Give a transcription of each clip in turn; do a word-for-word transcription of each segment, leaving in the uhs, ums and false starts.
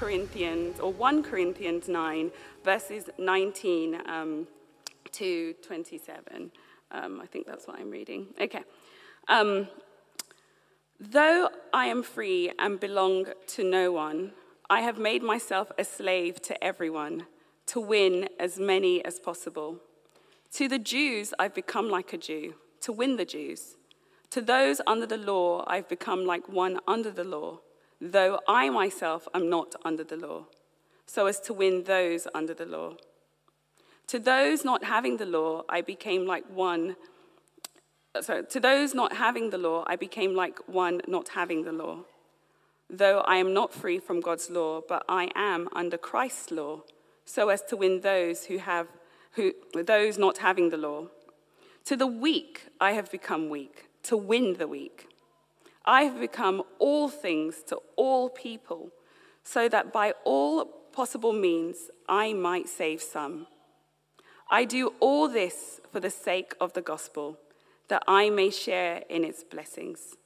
Corinthians, or First Corinthians nine, verses nineteen um, to twenty-seven. Um, I think that's what I'm reading. Okay. Um, Though I am free and belong to no one, I have made myself a slave to everyone to win as many as possible. To the Jews, I've become like a Jew, to win the Jews. To those under the law, I've become like one under the law, though I myself am not under the law, so as to win those under the law. To those not having the law, I became like one So to those not having the law, I became like one not having the law. Though I am not free from God's law, but I am under Christ's law, so as to win those who have, who those not having the law. To the weak I have become weak, to win the weak. I have become all things to all people, so that by all possible means I might save some. I do all this for the sake of the gospel, that I may share in its blessings.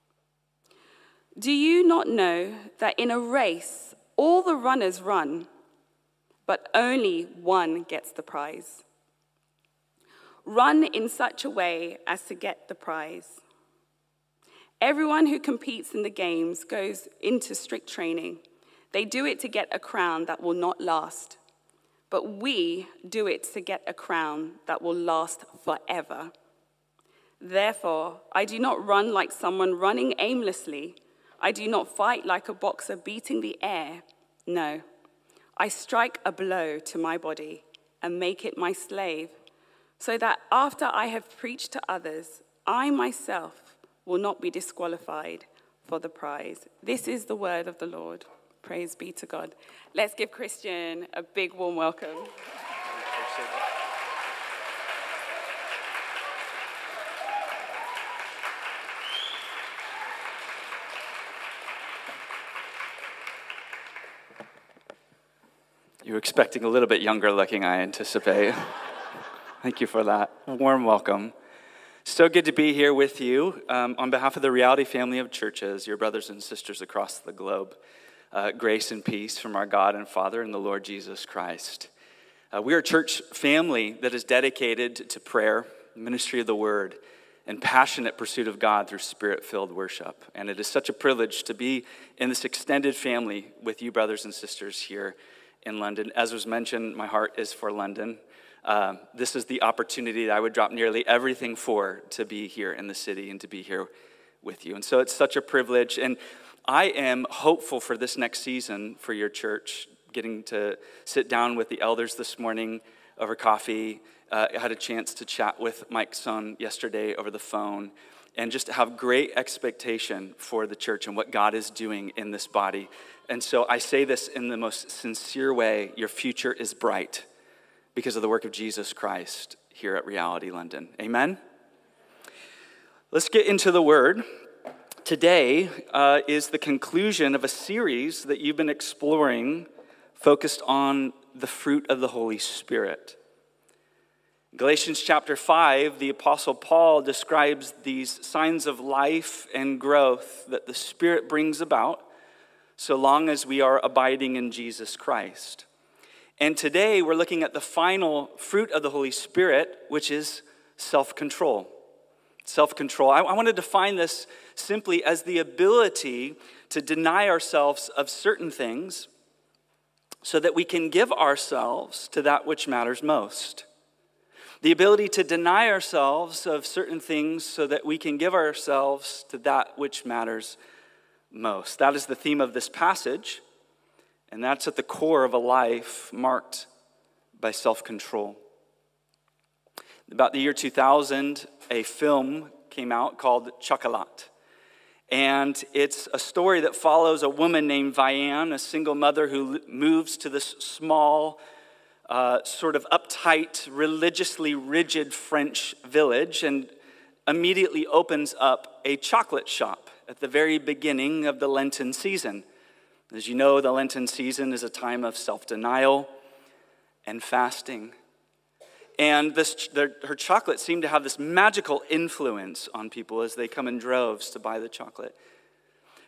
Do you not know that in a race all the runners run, but only one gets the prize? Run in such a way as to get the prize. Everyone who competes in the games goes into strict training. They do it to get a crown that will not last, but we do it to get a crown that will last forever. Therefore, I do not run like someone running aimlessly. I do not fight like a boxer beating the air. No, I strike a blow to my body and make it my slave, so that after I have preached to others, I myself will not be disqualified for the prize. This is the word of the Lord. Praise be to God. Let's give Christian a big warm welcome. You were expecting a little bit younger looking, I anticipate. Thank you for that. Warm welcome. So good to be here with you. Um, on behalf of the Reality family of churches, your brothers and sisters across the globe, uh, grace and peace from our God and Father and the Lord Jesus Christ. Uh, we are a church family that is dedicated to prayer, ministry of the word, and passionate pursuit of God through spirit-filled worship. And it is such a privilege to be in this extended family with you, brothers and sisters, here in London. As was mentioned, my heart is for London. Uh, this is the opportunity that I would drop nearly everything for, to be here in the city and to be here with you. And so it's such a privilege. And I am hopeful for this next season for your church, getting to sit down with the elders this morning over coffee. Uh, I had a chance to chat with Mike's son yesterday over the phone, and just have great expectation for the church and what God is doing in this body. And so I say this in the most sincere way: your future is bright because of the work of Jesus Christ here at Reality London. Amen? Let's get into the word. Today uh, is the conclusion of a series that you've been exploring, focused on the fruit of the Holy Spirit. Galatians chapter five, the Apostle Paul describes these signs of life and growth that the Spirit brings about so long as we are abiding in Jesus Christ. And today we're looking at the final fruit of the Holy Spirit, which is self-control. Self-control. I, I want to define this simply as the ability to deny ourselves of certain things so that we can give ourselves to that which matters most. The ability to deny ourselves of certain things so that we can give ourselves to that which matters most. That is the theme of this passage, and that's at the core of a life marked by self-control. About the year two thousand, a film came out called Chocolat. And it's a story that follows a woman named Vianne, a single mother who moves to this small, Uh, sort of uptight, religiously rigid French village, and immediately opens up a chocolate shop at the very beginning of the Lenten season. As you know, the Lenten season is a time of self-denial and fasting. And this, the, her chocolate seemed to have this magical influence on people as they come in droves to buy the chocolate.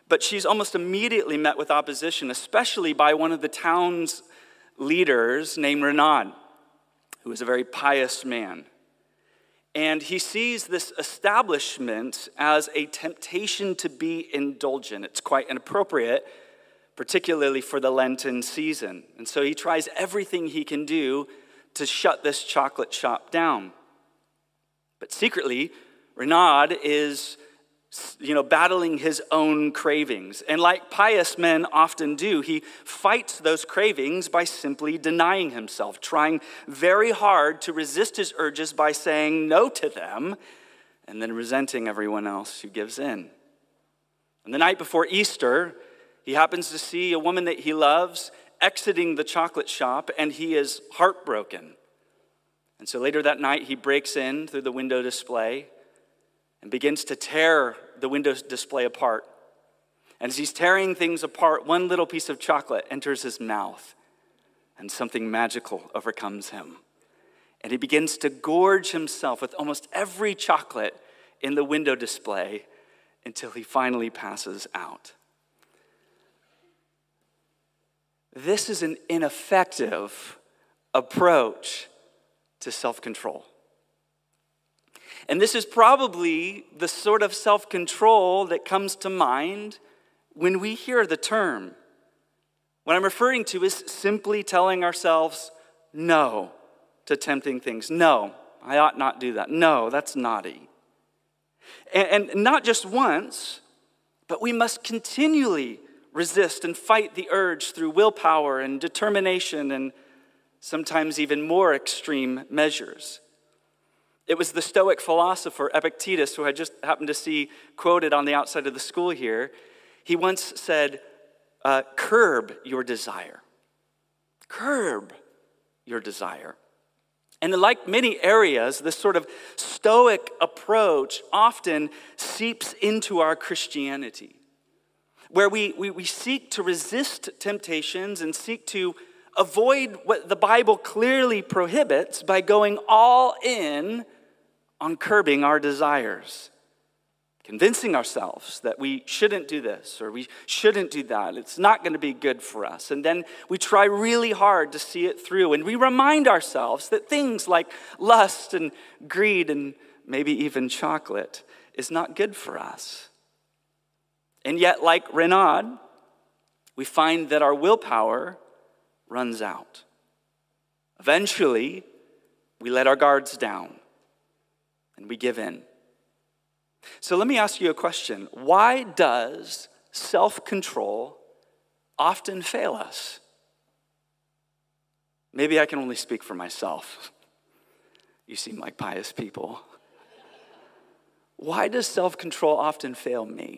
But she's almost immediately met with opposition, especially by one of the town's leaders named Renaud, who is a very pious man. And he sees this establishment as a temptation to be indulgent. It's quite inappropriate, particularly for the Lenten season. And so he tries everything he can do to shut this chocolate shop down. But secretly, Renaud is, you know, battling his own cravings. And like pious men often do, he fights those cravings by simply denying himself, trying very hard to resist his urges by saying no to them, and then resenting everyone else who gives in. And the night before Easter, he happens to see a woman that he loves exiting the chocolate shop, and he is heartbroken. And so later that night, he breaks in through the window display and begins to tear the window display apart. And as he's tearing things apart, one little piece of chocolate enters his mouth, and something magical overcomes him. And he begins to gorge himself with almost every chocolate in the window display until he finally passes out. This is an ineffective approach to self-control. And this is probably the sort of self-control that comes to mind when we hear the term. What I'm referring to is simply telling ourselves no to tempting things. No, I ought not do that. No, that's naughty. And, and not just once, but we must continually resist and fight the urge through willpower and determination and sometimes even more extreme measures. It was the Stoic philosopher Epictetus, who I just happened to see quoted on the outside of the school here. He once said, uh, curb your desire. Curb your desire. And like many areas, this sort of Stoic approach often seeps into our Christianity, where we, we, we seek to resist temptations and seek to avoid what the Bible clearly prohibits by going all in on curbing our desires, convincing ourselves that we shouldn't do this or we shouldn't do that. It's not going to be good for us. And then we try really hard to see it through. And we remind ourselves that things like lust and greed and maybe even chocolate is not good for us. And yet, like Renaud, we find that our willpower runs out. Eventually, we let our guards down and we give in. So let me ask you a question. Why does self-control often fail us? Maybe I can only speak for myself. You seem like pious people. Why does self-control often fail me?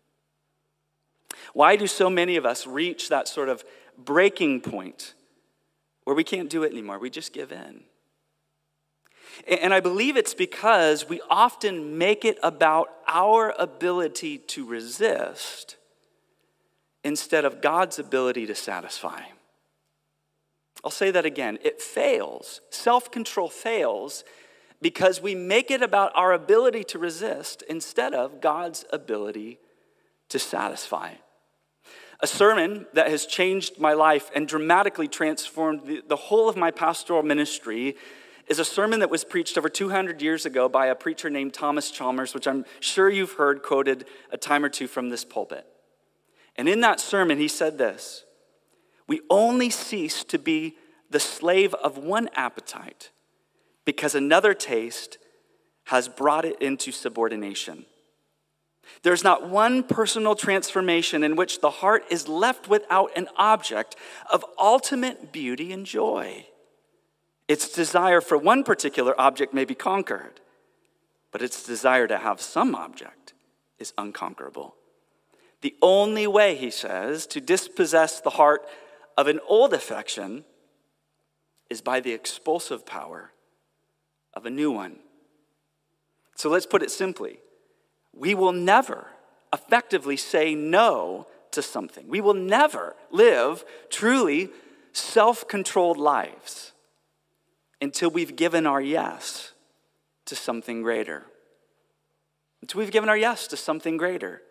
Why do so many of us reach that sort of breaking point where we can't do it anymore? We just give in. And I believe it's because we often make it about our ability to resist instead of God's ability to satisfy. I'll say that again. It fails. Self-control fails because we make it about our ability to resist instead of God's ability to satisfy. A sermon that has changed my life and dramatically transformed the, the whole of my pastoral ministry is a sermon that was preached over two hundred years ago by a preacher named Thomas Chalmers, which I'm sure you've heard quoted a time or two from this pulpit. And in that sermon, he said this: "We only cease to be the slave of one appetite because another taste has brought it into subordination. There's not one personal transformation in which the heart is left without an object of ultimate beauty and joy. Its desire for one particular object may be conquered, but its desire to have some object is unconquerable. The only way," he says, "to dispossess the heart of an old affection is by the expulsive power of a new one." So let's put it simply. We will never effectively say no to something. We will never live truly self-controlled lives until we've given our yes to something greater. Until we've given our yes to something greater.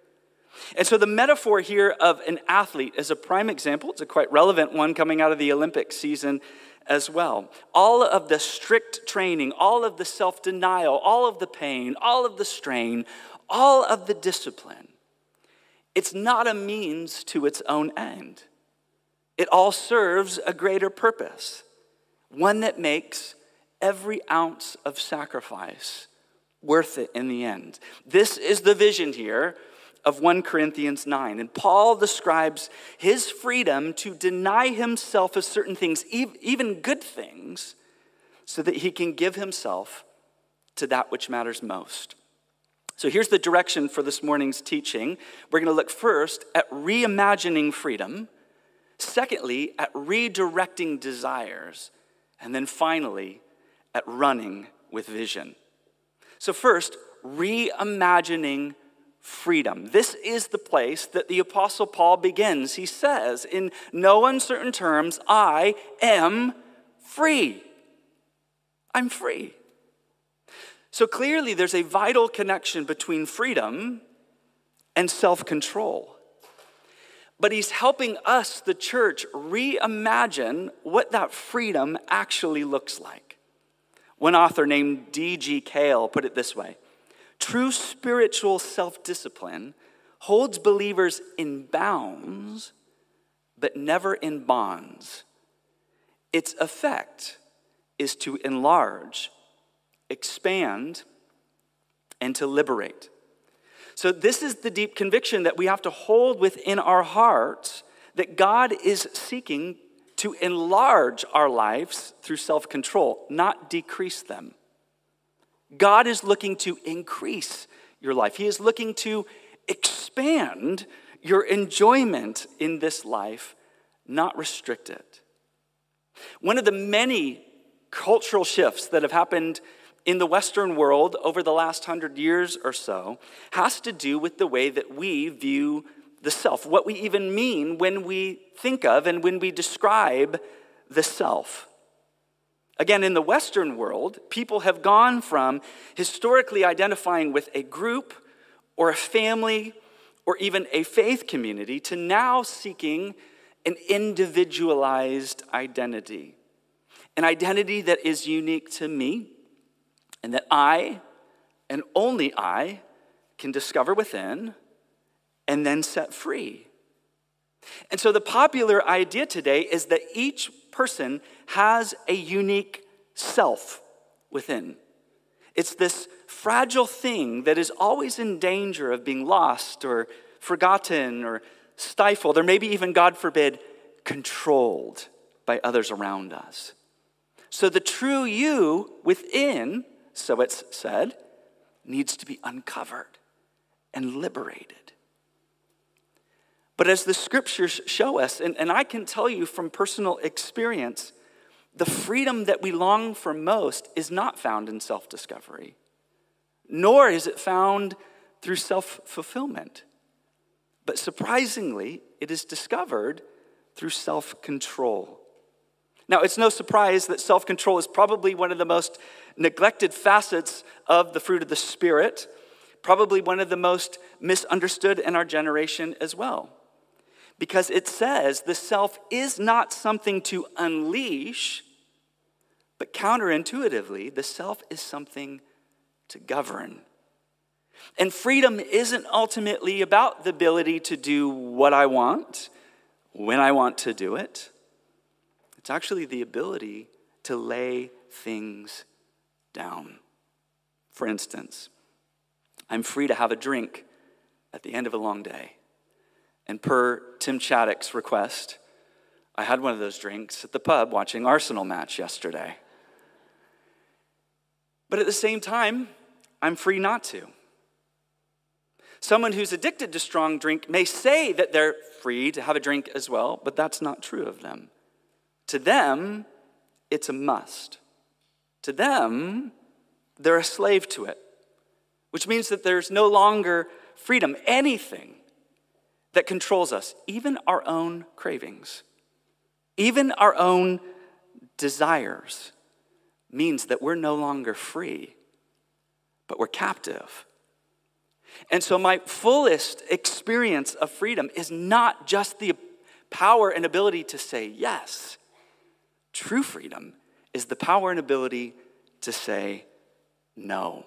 And so the metaphor here of an athlete is a prime example. It's a quite relevant one coming out of the Olympic season as well. All of the strict training, all of the self-denial, all of the pain, all of the strain, all of the discipline, it's not a means to its own end. It all serves a greater purpose, one that makes every ounce of sacrifice worth it in the end. This is the vision here of First Corinthians nine. And Paul describes his freedom to deny himself of certain things, even good things, so that he can give himself to that which matters most. So here's the direction for this morning's teaching. We're going to look first at reimagining freedom, secondly, at redirecting desires, and then finally, at running with vision. So first, reimagining freedom. This is the place that the Apostle Paul begins. He says, in no uncertain terms, I am free. I'm free. So clearly there's a vital connection between freedom and self-control. But he's helping us, the church, reimagine what that freedom actually looks like. One author named D G Cale put it this way: true spiritual self-discipline holds believers in bounds, but never in bonds. Its effect is to enlarge, expand, and to liberate. So this is the deep conviction that we have to hold within our hearts, that God is seeking to enlarge our lives through self-control, not decrease them. God is looking to increase your life. He is looking to expand your enjoyment in this life, not restrict it. One of the many cultural shifts that have happened in the Western world over the last hundred years or so has to do with the way that we view the self, what we even mean when we think of and when we describe the self. Again, in the Western world, people have gone from historically identifying with a group or a family or even a faith community to now seeking an individualized identity. An identity that is unique to me and that I, and only I, can discover within and then set free. And so the popular idea today is that each person has a unique self within. It's this fragile thing that is always in danger of being lost or forgotten or stifled, or maybe even, God forbid, controlled by others around us. So the true you within, so it's said, needs to be uncovered and liberated. But as the scriptures show us, and, and I can tell you from personal experience, the freedom that we long for most is not found in self-discovery, nor is it found through self-fulfillment. But surprisingly, it is discovered through self-control. Now, it's no surprise that self-control is probably one of the most neglected facets of the fruit of the Spirit, probably one of the most misunderstood in our generation as well. Because it says the self is not something to unleash, but counterintuitively, the self is something to govern. And freedom isn't ultimately about the ability to do what I want, when I want to do it. It's actually the ability to lay things down. For instance, I'm free to have a drink at the end of a long day. And per Tim Chaddock's request, I had one of those drinks at the pub watching Arsenal match yesterday. But at the same time, I'm free not to. Someone who's addicted to strong drink may say that they're free to have a drink as well, but that's not true of them. To them, it's a must. To them, they're a slave to it, which means that there's no longer freedom, anything that controls us, even our own cravings, even our own desires, means that we're no longer free, but we're captive. And so my fullest experience of freedom is not just the power and ability to say yes. True freedom is the power and ability to say no.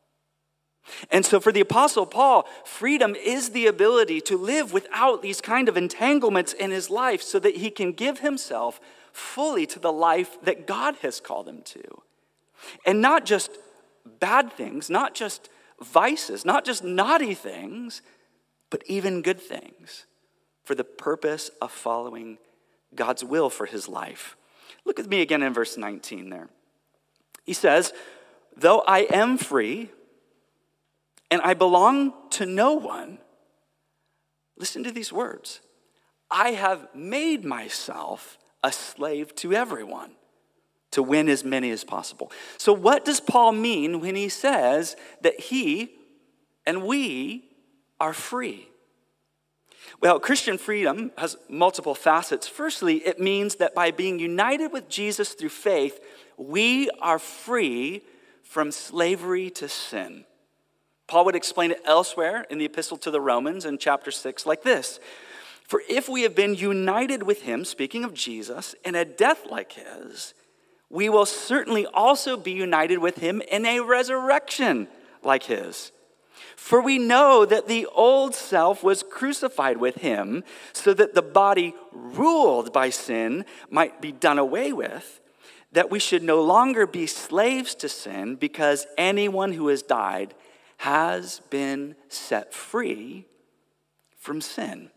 And so for the Apostle Paul, freedom is the ability to live without these kind of entanglements in his life so that he can give himself fully to the life that God has called him to. And not just bad things, not just vices, not just naughty things, but even good things for the purpose of following God's will for his life. Look with me again in verse nineteen there. He says, though I am free and I belong to no one, listen to these words, I have made myself a slave to everyone to win as many as possible. So what does Paul mean when he says that he and we are free? Well, Christian freedom has multiple facets. Firstly, it means that by being united with Jesus through faith, we are free from slavery to sin. Paul would explain it elsewhere in the epistle to the Romans in chapter six like this. For if we have been united with him, speaking of Jesus, in a death like his, we will certainly also be united with him in a resurrection like his. For we know that the old self was crucified with him so that the body ruled by sin might be done away with, that we should no longer be slaves to sin because anyone who has died has been set free from sin.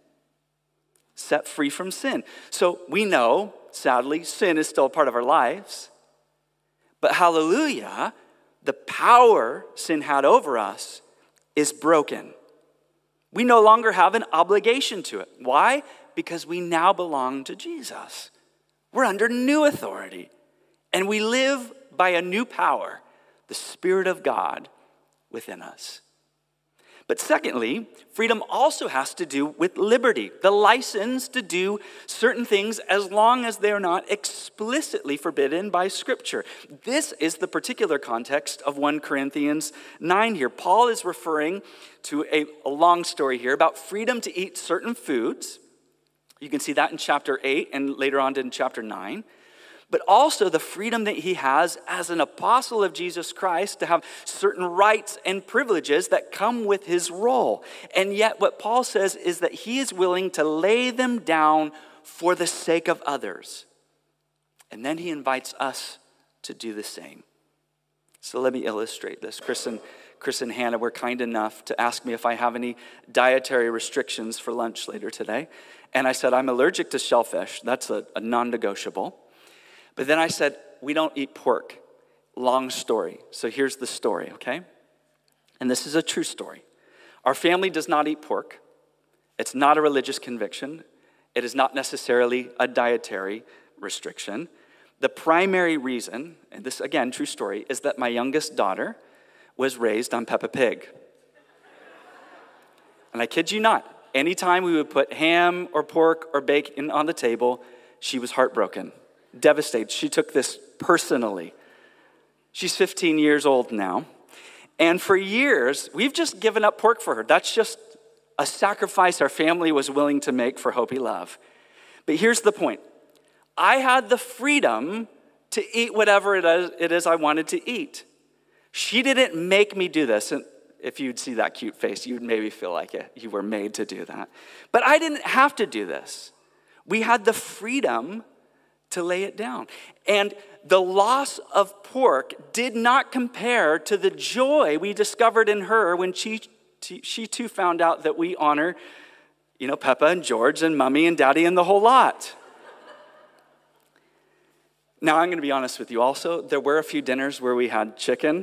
Set free from sin. So we know, sadly, sin is still a part of our lives. But hallelujah, the power sin had over us is broken. We no longer have an obligation to it. Why? Because we now belong to Jesus. We're under new authority. And we live by a new power, the Spirit of God within us. But secondly, freedom also has to do with liberty, the license to do certain things as long as they are not explicitly forbidden by Scripture. This is the particular context of First Corinthians nine here. Paul is referring to a, a long story here about freedom to eat certain foods. You can see that in chapter eight and later on in chapter nine. But also the freedom that he has as an apostle of Jesus Christ to have certain rights and privileges that come with his role. And yet what Paul says is that he is willing to lay them down for the sake of others. And then he invites us to do the same. So let me illustrate this. Chris and, Chris and Hannah were kind enough to ask me if I have any dietary restrictions for lunch later today. And I said, I'm allergic to shellfish. That's a, a non-negotiable. But then I said, we don't eat pork. Long story. So here's the story, okay? And this is a true story. Our family does not eat pork. It's not a religious conviction. It is not necessarily a dietary restriction. The primary reason, and this, again, true story, is that my youngest daughter was raised on Peppa Pig. And I kid you not, anytime we would put ham or pork or bacon on the table, she was heartbroken. Devastated. She took this personally. She's fifteen years old now. And for years, we've just given up pork for her. That's just a sacrifice our family was willing to make for Hopi Love. But here's the point. I had the freedom to eat whatever it is, it is I wanted to eat. She didn't make me do this. And if you'd see that cute face, you'd maybe feel like it. You were made to do that. But I didn't have to do this. We had the freedom to lay it down. And the loss of pork did not compare to the joy we discovered in her when she, she too found out that we honor, you know, Peppa and George and Mommy and Daddy and the whole lot. Now, I'm going to be honest with you also. There were a few dinners where we had chicken,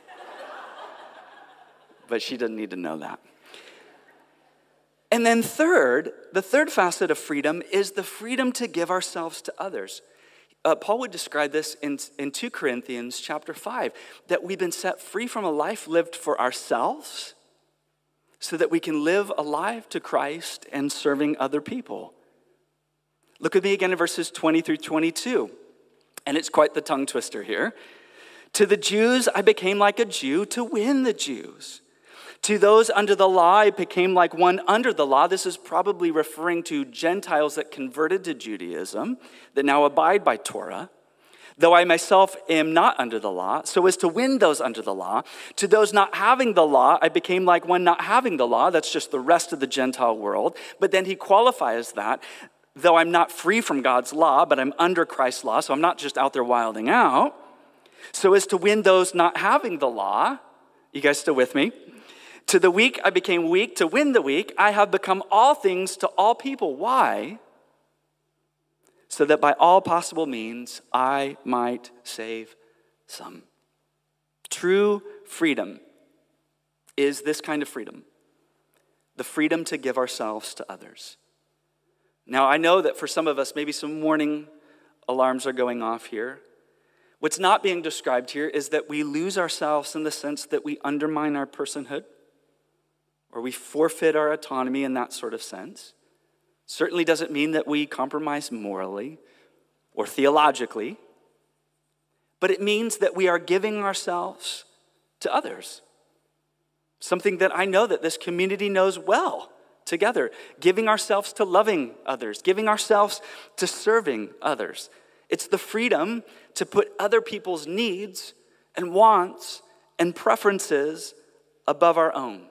but she didn't need to know that. And then third, the third facet of freedom is the freedom to give ourselves to others. Uh, Paul would describe this in, in Second Corinthians chapter five, that we've been set free from a life lived for ourselves so that we can live a life to Christ and serving other people. Look with me again in verses twenty through twenty-two. And it's quite the tongue twister here. To the Jews, I became like a Jew to win the Jews. To those under the law, I became like one under the law. This is probably referring to Gentiles that converted to Judaism, that now abide by Torah. Though I myself am not under the law, so as to win those under the law. To those not having the law, I became like one not having the law. That's just the rest of the Gentile world. But then he qualifies that. Though I'm not free from God's law, but I'm under Christ's law, so I'm not just out there wilding out. So as to win those not having the law. You guys still with me? To the weak, I became weak. To win the weak, I have become all things to all people. Why? So that by all possible means, I might save some. True freedom is this kind of freedom. The freedom to give ourselves to others. Now, I know that for some of us, maybe some warning alarms are going off here. What's not being described here is that we lose ourselves in the sense that we undermine our personhood, or we forfeit our autonomy in that sort of sense. Certainly doesn't mean that we compromise morally or theologically, but it means that we are giving ourselves to others. Something that I know that this community knows well together. Giving ourselves to loving others, giving ourselves to serving others. It's the freedom to put other people's needs and wants and preferences above our own.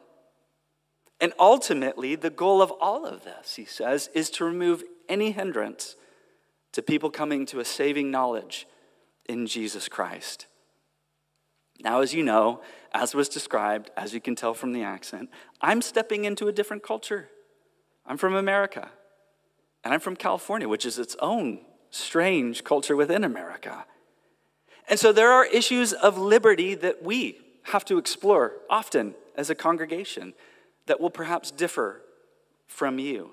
And ultimately, the goal of all of this, he says, is to remove any hindrance to people coming to a saving knowledge in Jesus Christ. Now, as you know, as was described, as you can tell from the accent, I'm stepping into a different culture. I'm from America, and I'm from California, which is its own strange culture within America. And so there are issues of liberty that we have to explore often as a congregation that will perhaps differ from you.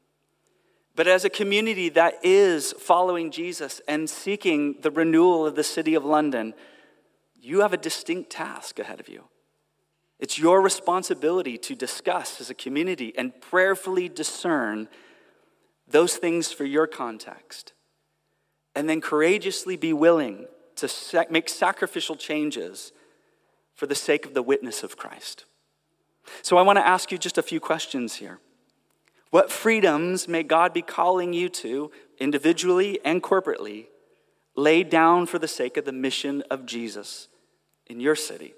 But as a community that is following Jesus and seeking the renewal of the city of London, you have a distinct task ahead of you. It's your responsibility to discuss as a community and prayerfully discern those things for your context. And then courageously be willing to make sacrificial changes for the sake of the witness of Christ. So I want to ask you just a few questions here. What freedoms may God be calling you to, individually and corporately, lay down for the sake of the mission of Jesus in your city?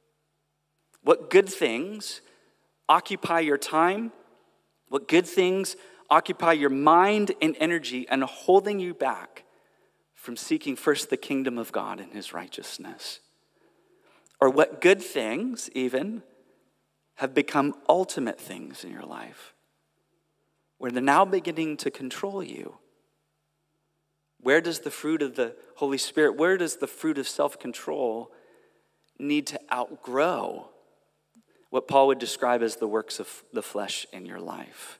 What good things occupy your time? What good things occupy your mind and energy and holding you back from seeking first the kingdom of God and his righteousness? Or what good things, even, have become ultimate things in your life, where they're now beginning to control you? Where does the fruit of the Holy Spirit, where does the fruit of self-control need to outgrow what Paul would describe as the works of the flesh in your life?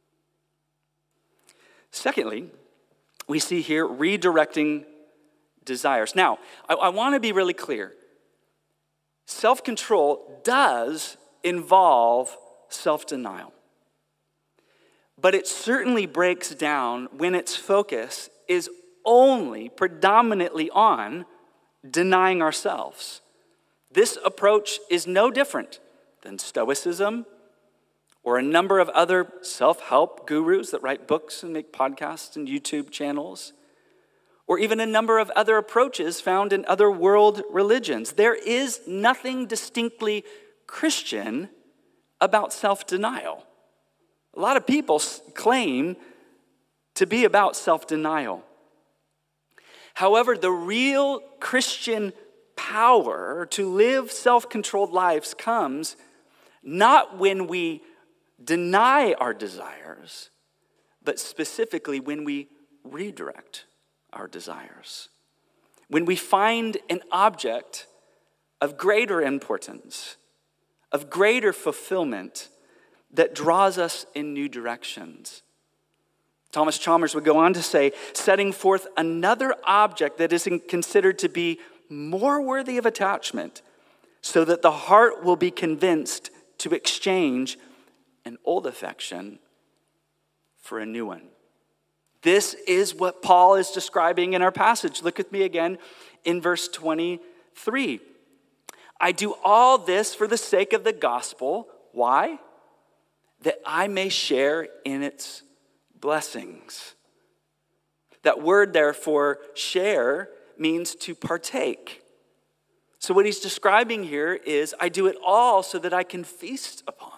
Secondly, we see here redirecting desires. Now, I, I want to be really clear. Self-control does involve self-denial. But it certainly breaks down when its focus is only predominantly on denying ourselves. This approach is no different than Stoicism or a number of other self-help gurus that write books and make podcasts and YouTube channels, or even a number of other approaches found in other world religions. There is nothing distinctly Christian about self-denial. A lot of people claim to be about self-denial. However, the real Christian power to live self-controlled lives comes not when we deny our desires, but specifically when we redirect our desires. When we find an object of greater importance, of greater fulfillment, that draws us in new directions. Thomas Chalmers would go on to say, setting forth another object that is considered to be more worthy of attachment, so that the heart will be convinced to exchange an old affection for a new one. This is what Paul is describing in our passage. Look with me again in verse twenty-three. I do all this for the sake of the gospel. Why? That I may share in its blessings. That word there for share means to partake. So what he's describing here is I do it all so that I can feast upon,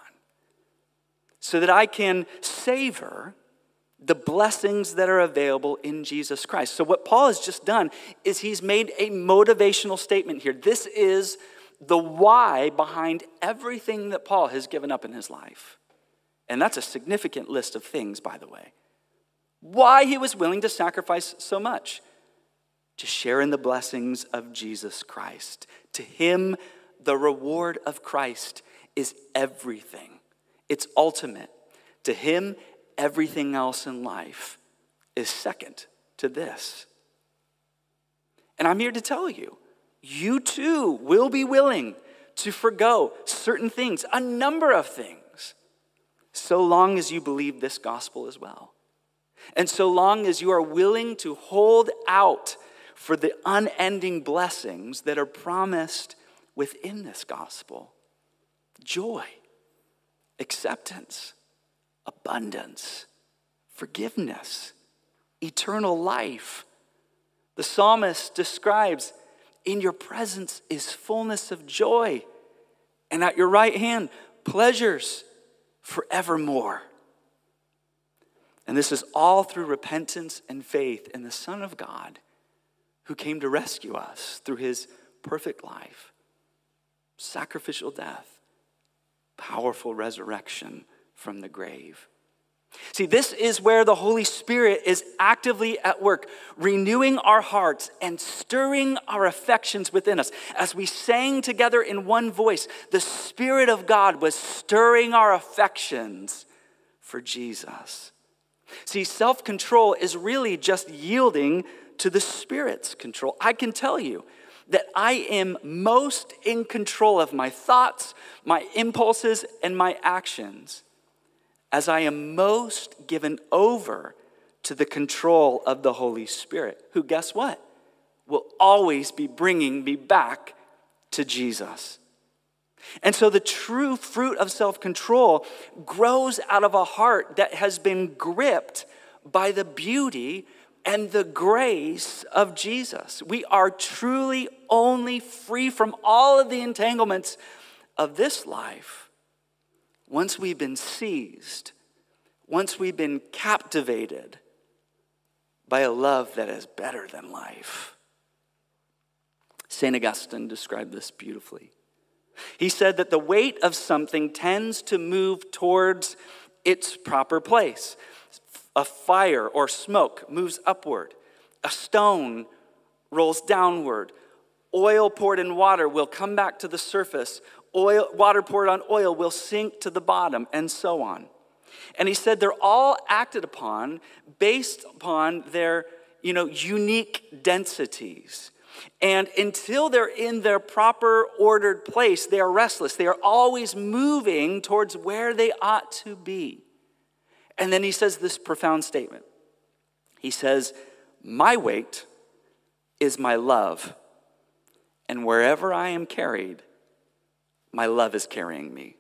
so that I can savor the blessings that are available in Jesus Christ. So what Paul has just done is he's made a motivational statement here. This is the why behind everything that Paul has given up in his life. And that's a significant list of things, by the way. Why he was willing to sacrifice so much. To share in the blessings of Jesus Christ. To him, the reward of Christ is everything. It's ultimate. To him, everything else in life is second to this. And I'm here to tell you, you too will be willing to forgo certain things, a number of things, so long as you believe this gospel as well. And so long as you are willing to hold out for the unending blessings that are promised within this gospel. Joy, acceptance, abundance, forgiveness, eternal life. The psalmist describes, in your presence is fullness of joy, and at your right hand, pleasures forevermore. And this is all through repentance and faith in the Son of God, who came to rescue us through his perfect life, sacrificial death, powerful resurrection from the grave. See, this is where the Holy Spirit is actively at work, renewing our hearts and stirring our affections within us. As we sang together in one voice, the Spirit of God was stirring our affections for Jesus. See, self-control is really just yielding to the Spirit's control. I can tell you that I am most in control of my thoughts, my impulses, and my actions as I am most given over to the control of the Holy Spirit, who, guess what, will always be bringing me back to Jesus. And so the true fruit of self-control grows out of a heart that has been gripped by the beauty and the grace of Jesus. We are truly only free from all of the entanglements of this life once we've been seized, once we've been captivated by a love that is better than life. Saint Augustine described this beautifully. He said that the weight of something tends to move towards its proper place. A fire or smoke moves upward. A stone rolls downward. Oil poured in water will come back to the surface. Oil, water poured on oil will sink to the bottom, and so on. And he said they're all acted upon based upon their, you know, unique densities. And until they're in their proper ordered place, they are restless. They are always moving towards where they ought to be. And then he says this profound statement. He says, my weight is my love, and wherever I am carried, my love is carrying me.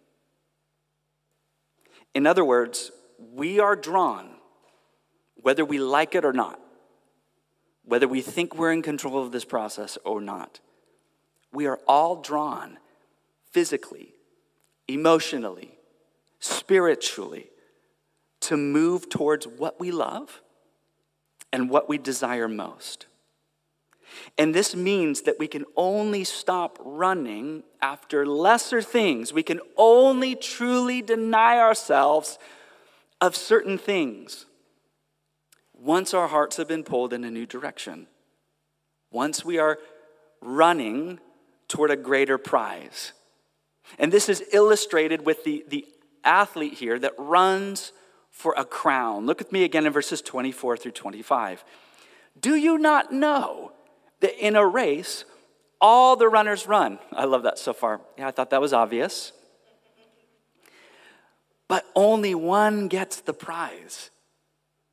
In other words, we are drawn, whether we like it or not, whether we think we're in control of this process or not. We are all drawn physically, emotionally, spiritually, to move towards what we love and what we desire most. And this means that we can only stop running after lesser things. We can only truly deny ourselves of certain things once our hearts have been pulled in a new direction. Once we are running toward a greater prize. And this is illustrated with the, the athlete here that runs for a crown. Look with me again in verses twenty-four through twenty-five. Do you not know that in a race, all the runners run? I love that so far. Yeah, I thought that was obvious. But only one gets the prize.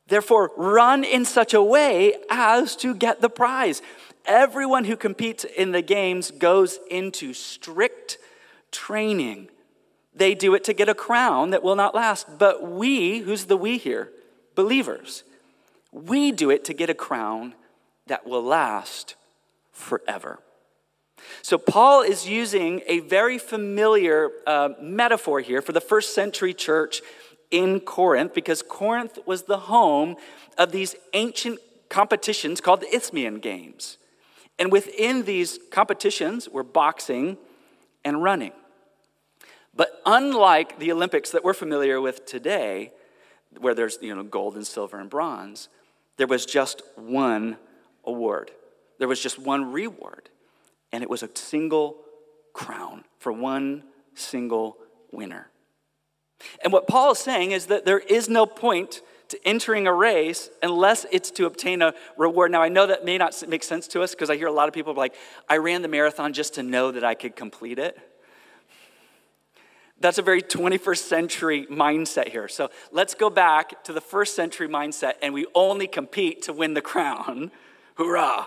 Therefore, run in such a way as to get the prize. Everyone who competes in the games goes into strict training. They do it to get a crown that will not last. But we, who's the we here? Believers. We do it to get a crown that will last forever. So Paul is using a very familiar uh, metaphor here for the first century church in Corinth, because Corinth was the home of these ancient competitions called the Isthmian Games. And within these competitions were boxing and running. But unlike the Olympics that we're familiar with today, where there's, you know, gold and silver and bronze, there was just one award. There was just one reward. And it was a single crown for one single winner. And what Paul is saying is that there is no point to entering a race unless it's to obtain a reward. Now, I know that may not make sense to us because I hear a lot of people like, I ran the marathon just to know that I could complete it. That's a very twenty-first century mindset here. So let's go back to the first century mindset, and we only compete to win the crown. Hoorah.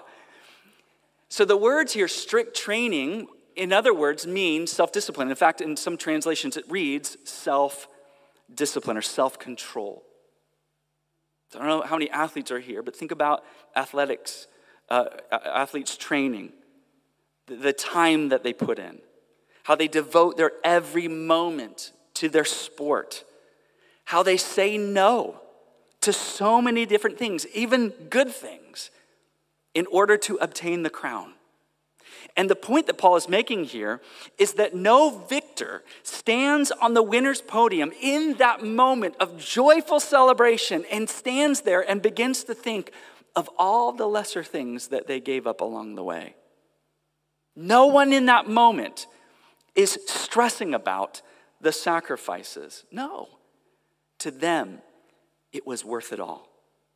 So the words here, strict training, in other words, mean self-discipline. In fact, in some translations, it reads self-discipline or self-control. I don't know how many athletes are here, but think about athletics, uh, athletes training, the, the time that they put in, how they devote their every moment to their sport, how they say no to so many different things, even good things, in order to obtain the crown. And the point that Paul is making here is that no victor stands on the winner's podium in that moment of joyful celebration and stands there and begins to think of all the lesser things that they gave up along the way. No one in that moment is stressing about the sacrifices. No. To them, it was worth it all.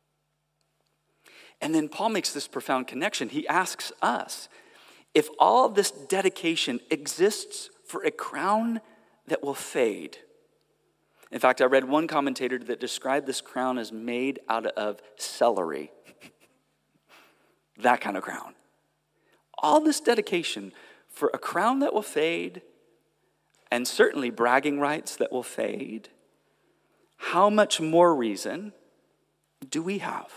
And then Paul makes this profound connection. He asks us, if all of this dedication exists for a crown that will fade. In fact, I read one commentator that described this crown as made out of celery. That kind of crown. All this dedication for a crown that will fade, and certainly bragging rights that will fade. How much more reason do we have?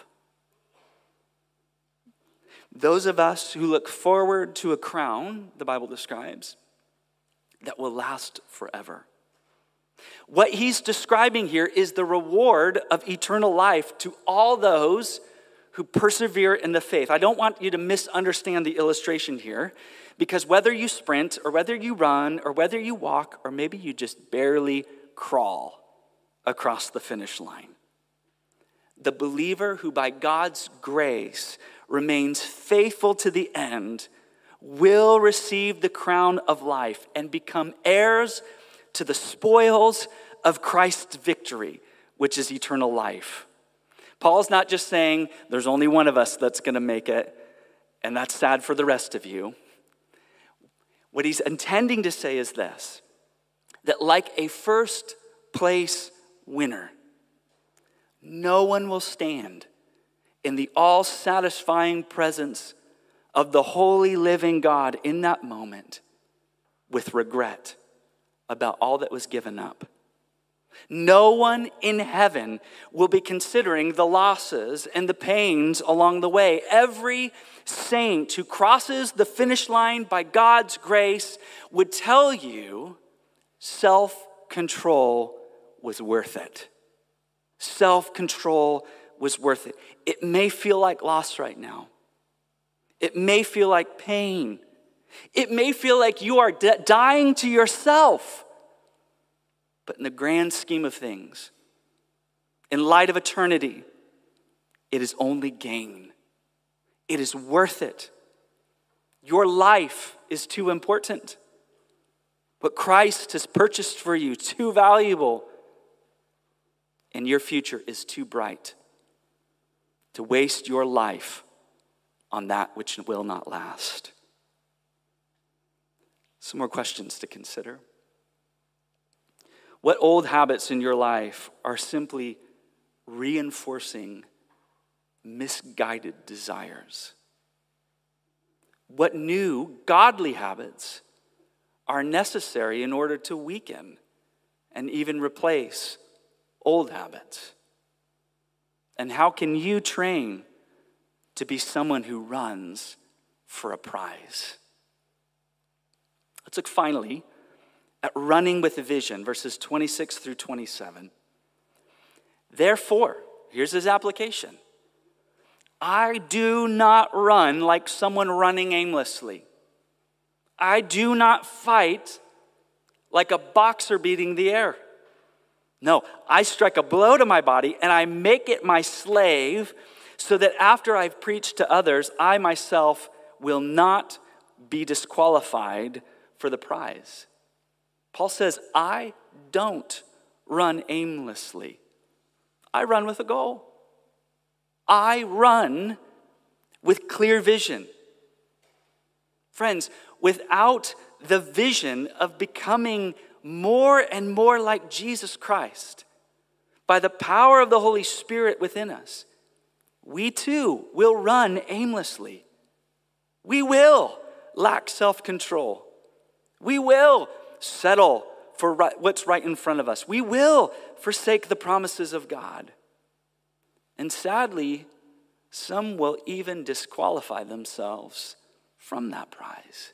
Those of us who look forward to a crown, the Bible describes, that will last forever. What he's describing here is the reward of eternal life to all those who persevere in the faith. I don't want you to misunderstand the illustration here, because whether you sprint or whether you run or whether you walk or maybe you just barely crawl across the finish line, the believer who by God's grace remains faithful to the end will receive the crown of life and become heirs to the spoils of Christ's victory, which is eternal life. Paul's not just saying there's only one of us that's going to make it, and that's sad for the rest of you. What he's intending to say is this, that like a first place winner, no one will stand in the all-satisfying presence of the holy living God in that moment with regret about all that was given up. No one in heaven will be considering the losses and the pains along the way. Every saint who crosses the finish line by God's grace would tell you self-control was worth it. Self-control was worth it. It may feel like loss right now. It may feel like pain. It may feel like you are d- dying to yourself. But in the grand scheme of things, in light of eternity, it is only gain. It is worth it. Your life is too important. What Christ has purchased for you, too valuable. And your future is too bright to waste your life on that which will not last. Some more questions to consider. What old habits in your life are simply reinforcing misguided desires? What new godly habits are necessary in order to weaken and even replace old habits? And how can you train to be someone who runs for a prize? Let's look finally at running with a vision, verses twenty-six through twenty-seven. Therefore, here's his application. I do not run like someone running aimlessly. I do not fight like a boxer beating the air. No, I strike a blow to my body and I make it my slave so that after I've preached to others, I myself will not be disqualified for the prize. Paul says, I don't run aimlessly. I run with a goal. I run with clear vision. Friends, without the vision of becoming more and more like Jesus Christ, by the power of the Holy Spirit within us, we too will run aimlessly. We will lack self-control. We will settle for right, what's right in front of us. We will forsake the promises of God. And sadly, some will even disqualify themselves from that prize.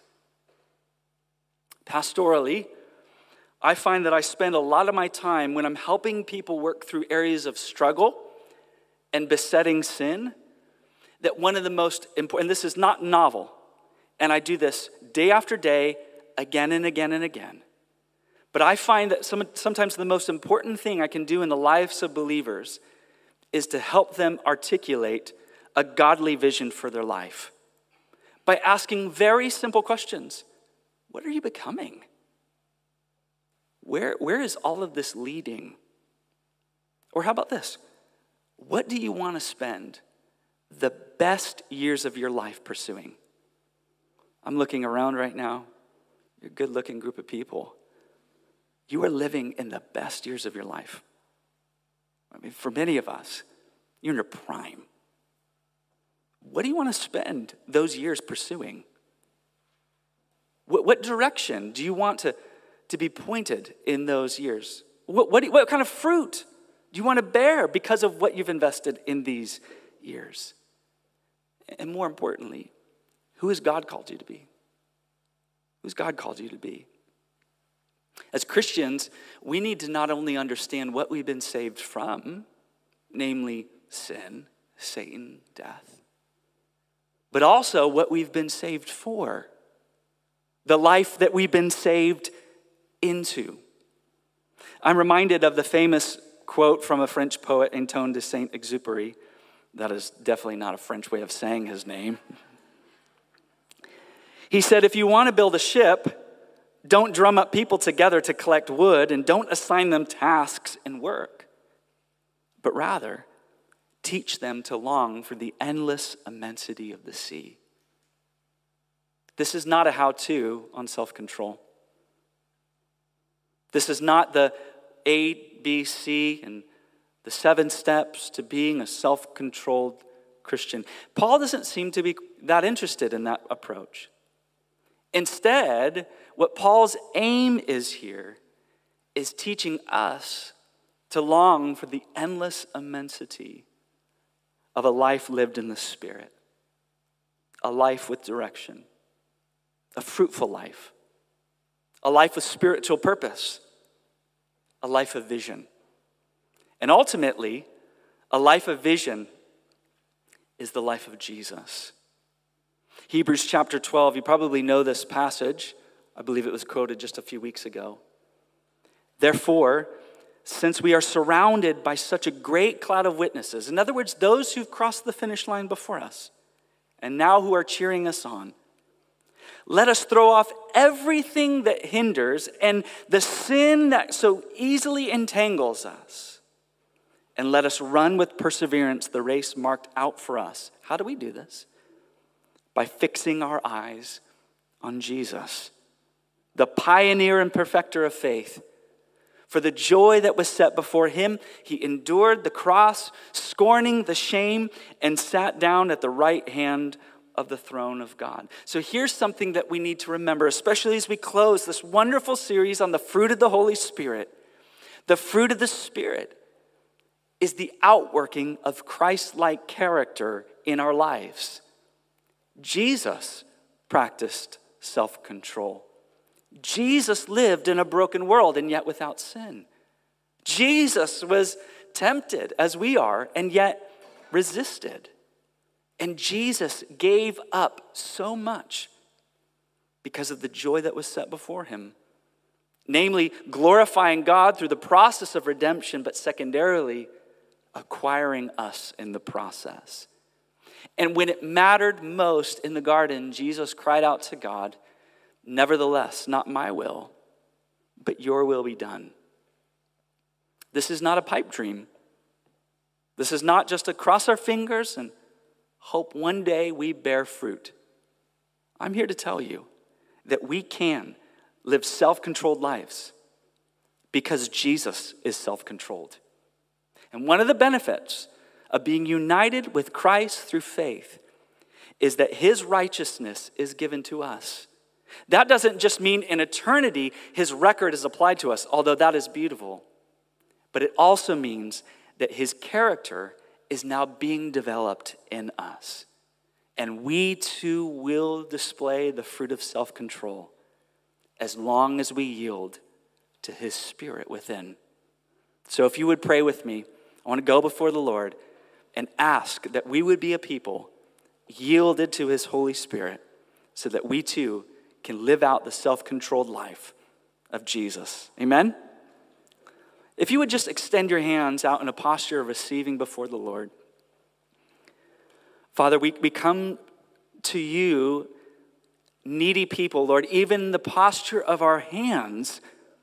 Pastorally, I find that I spend a lot of my time when I'm helping people work through areas of struggle and besetting sin, that one of the most important, and this is not novel, and I do this day after day, again and again and again, but I find that some, sometimes the most important thing I can do in the lives of believers is to help them articulate a godly vision for their life by asking very simple questions. What are you becoming? Where, where is all of this leading? Or how about this? What do you want to spend the best years of your life pursuing? I'm looking around right now. You're a good-looking group of people. You are living in the best years of your life. I mean, for many of us, you're in your prime. What do you want to spend those years pursuing? What, what direction do you want to, to be pointed in those years? What, what, do you, what kind of fruit do you want to bear because of what you've invested in these years? And more importantly, who has God called you to be? Who's God called you to be? As Christians, we need to not only understand what we've been saved from, namely sin, Satan, death, but also what we've been saved for, the life that we've been saved into. I'm reminded of the famous quote from a French poet, Antoine de Saint-Exupéry. That is definitely not a French way of saying his name. He said, if you want to build a ship, don't drum up people together to collect wood, and don't assign them tasks and work, but rather teach them to long for the endless immensity of the sea. This is not a how-to on self-control. This is not the A, B, C, and the seven steps to being a self-controlled Christian. Paul doesn't seem to be that interested in that approach. Instead, what Paul's aim is here is teaching us to long for the endless immensity of a life lived in the Spirit, a life with direction, a fruitful life, a life with spiritual purpose, a life of vision. And ultimately, a life of vision is the life of Jesus. Hebrews chapter twelve, you probably know this passage. I believe it was quoted just a few weeks ago. Therefore, since we are surrounded by such a great cloud of witnesses, in other words, those who've crossed the finish line before us, and now who are cheering us on, let us throw off everything that hinders and the sin that so easily entangles us, and let us run with perseverance the race marked out for us. How do we do this? By fixing our eyes on Jesus, the pioneer and perfecter of faith, For the joy that was set before him, he endured the cross, scorning the shame, and sat down at the right hand of the throne of God. So here's something that we need to remember, especially as we close this wonderful series on the fruit of the Holy Spirit. The fruit of the Spirit is the outworking of Christ-like character in our lives. Jesus practiced self-control. Jesus lived in a broken world and yet without sin. Jesus was tempted as we are and yet resisted. And Jesus gave up so much because of the joy that was set before him. Namely, glorifying God through the process of redemption, but secondarily, acquiring us in the process. And when it mattered most in the garden, Jesus cried out to God, "Nevertheless, not my will, but your will be done." This is not a pipe dream. This is not just to cross our fingers and hope one day we bear fruit. I'm here to tell you that we can live self-controlled lives because Jesus is self-controlled. And one of the benefits of being united with Christ through faith is that his righteousness is given to us. That doesn't just mean in eternity his record is applied to us, although that is beautiful. But it also means that his character is now being developed in us. And we too will display the fruit of self-control as long as we yield to his Spirit within. So if you would pray with me, I want to go before the Lord and ask that we would be a people yielded to his Holy Spirit so that we too can live out the self-controlled life of Jesus. Amen? If you would just extend your hands out in a posture of receiving before the Lord. Father, we, we come to you, needy people, Lord. Even the posture of our hands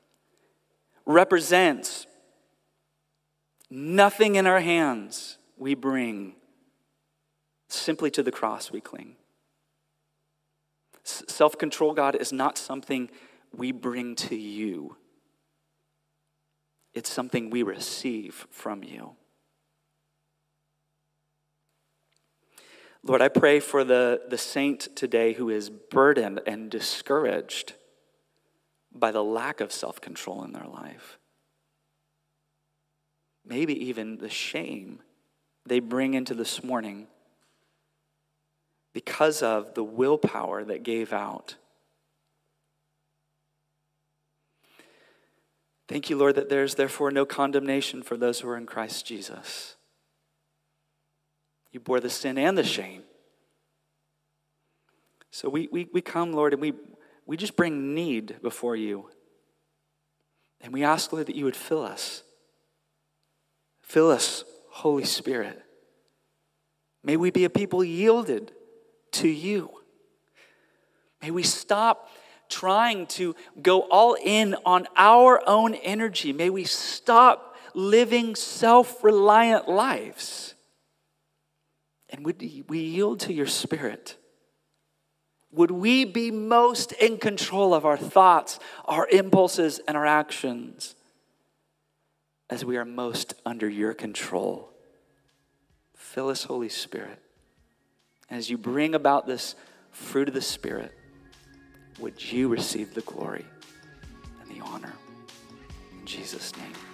represents nothing in our hands we bring. Simply to the cross we cling. Self-control, God, is not something we bring to you. It's something we receive from you. Lord, I pray for the, the saint today who is burdened and discouraged by the lack of self-control in their life. Maybe even the shame they bring into this morning because of the willpower that gave out. Thank you, Lord, that there's therefore no condemnation for those who are in Christ Jesus. You bore the sin and the shame. So we, we, we come, Lord, and we, we just bring need before you. And we ask, Lord, that you would fill us. Fill us, Holy Spirit. May we be a people yielded to you. May we stop trying to go all in on our own energy. May we stop living self-reliant lives. And would we yield to your Spirit? Would we be most in control of our thoughts, our impulses, and our actions as we are most under your control? Fill us, Holy Spirit. As you bring about this fruit of the Spirit, would you receive the glory and the honor? In Jesus' name.